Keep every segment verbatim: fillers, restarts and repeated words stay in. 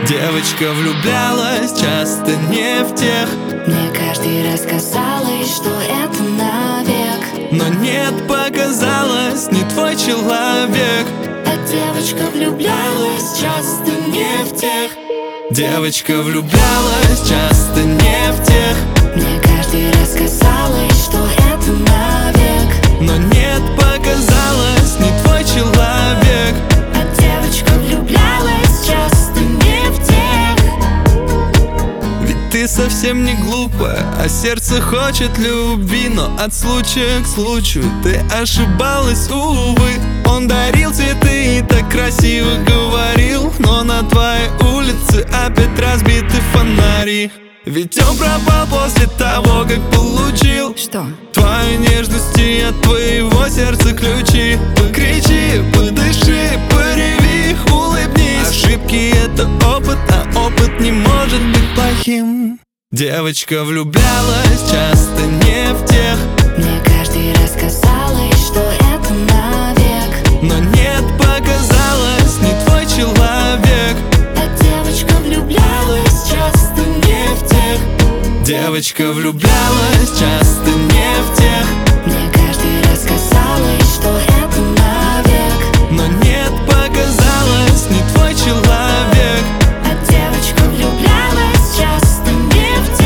Девочка влюблялась часто не в тех. Мне каждый раз казалось, что это навек, но нет, показалось, не твой человек. А девочка влюблялась часто не в тех. Девочка влюблялась часто не в тех. Мне каждый раз казалось, что это навек, но нет, показалось, не твой человек. А девочка влюблялась часто не в тех. Ведь ты совсем не глупая, а сердце хочет любви. Но от случая к случаю ты ошибалась, увы. Он дарил цветы и так красиво говорил, но на твоей улице опять разбиты фонари. Ведь он пропал после того, как получил Что? твою нежность и от твоего сердца ключи. Покричи, подыши, пореви, улыбнись. Ошибки — это опыт, а опыт не может быть плохим. Девочка влюблялась часто не в тех. Мне каждый раз казалось, что это навек, но нет, показалось, не твой человек. А девочка влюблялась часто не в тех. Девочка влюблялась часто не в тех. Мне каждый раз казалось, что это навек, но нет, показалось, не твой человек. А девочка влюблялась часто не в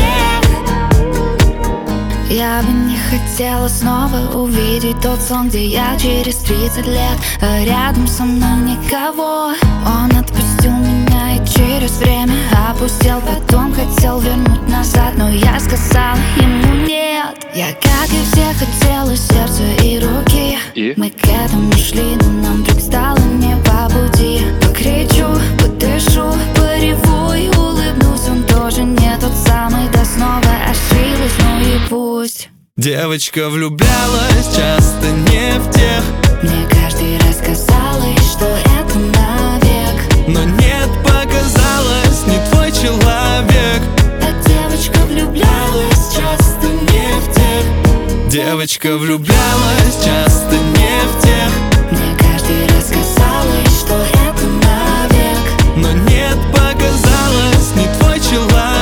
тех. Я бы не хотела снова увидеть тот сон, где я через тридцать лет, а рядом со мной никого. Он отпустил меня и через время опустил, потом хотел вернуть назад, но я сказала ему нет. Я, как и все, хотела сердца и руки, и? Мы к этому шли, но нам вдруг стало не по пути. Покричу, подышу, пореву и улыбнусь. Он тоже не тот самый, да снова ошиблась, ну и пусть. Девочка влюблялась часто не в тех. Мне каждый раз казалось, что это навек, но нет, показалось, не твой человек. А девочка влюблялась часто не в тех. Девочка влюблялась часто не в тех. Мне каждый раз казалось, что это навек, но нет, показалось, не твой человек.